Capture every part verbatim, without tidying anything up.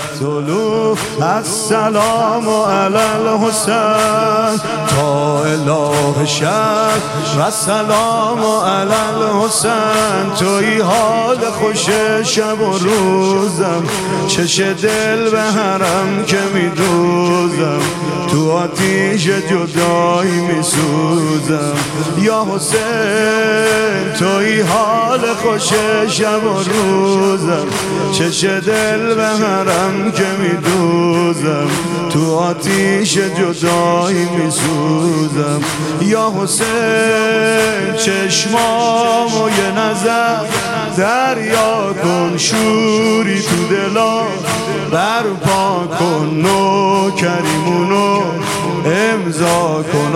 طلوع السلام علی الحسین تا اله شب و سلام علی الحسین توی حال خوش شب و روزم چش دل به حرم که میدوزم تو آتیش جدایی میسوزم یا حسین توی حال خوش شب و روزم چش دل به حرم که میدوزم تو آتیش جدایی میسوزم یا حسین چشمامو یه نظر دریا کن شوری تو دلا برپا کن نوکریمونو امضا کن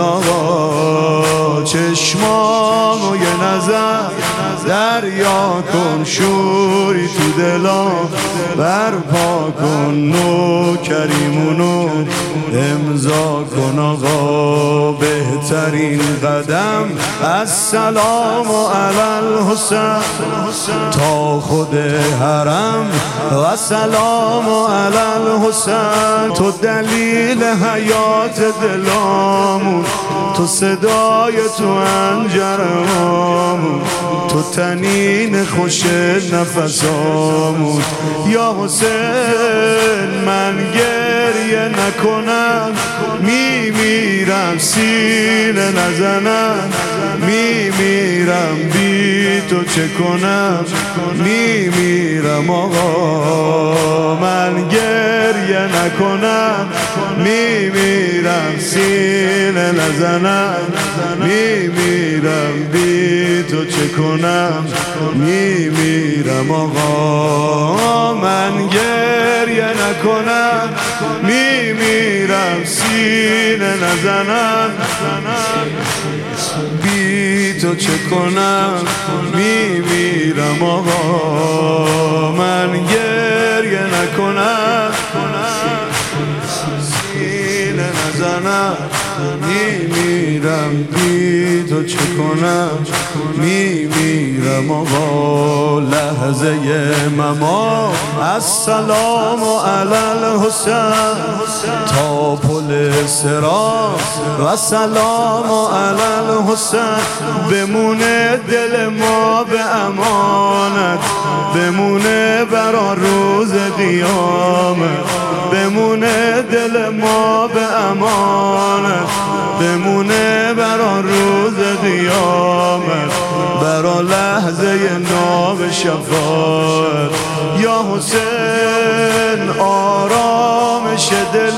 آقا چشمامو یه نظر دریا کن شوری تو دلا برپا کن نوکریمونو امضا کن آقا بهترین قدم السلام علی الحسین تا خود حرم و سلام علی الحسین تو دلیل حیات دلامون تو صدای تو انجرمامون تو تنین خوش نفسامون یا حسین من گریه نکنم میمیرم سینه نزنم میمیرم بی تو چه کنم میمیرم آقا من گریه نکنم میمیرم سینه نزنم میمیرم بی تو چه کنم میمیرم آقا من گریه نکنم میمیرم سینه نزنم بی تو چه کنم میمیرم آقا من گریه نکنم سینه نزنم میمیرم بی تو چه کنم میمیرم آقا لحظه ممات السلام علی الحسین تا پل صراط و سلام علی الحسین بمونه دل ما به امانت بمونه برا روز قیامت بمونه دل ما به امانت بمونه برا روز قیامت برا لحظه ناب شفاعت یا حسین آرامش دل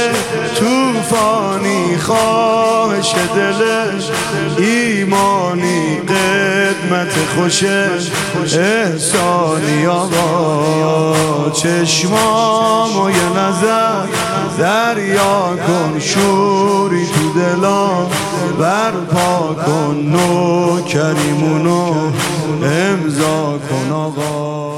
توفانی خواهش دل ایمانی قدمت خوش احسانی آقا چشمامو یه نظر دریا کن شوری تو دلا برپا کن نوکریمونو امضا کن آقا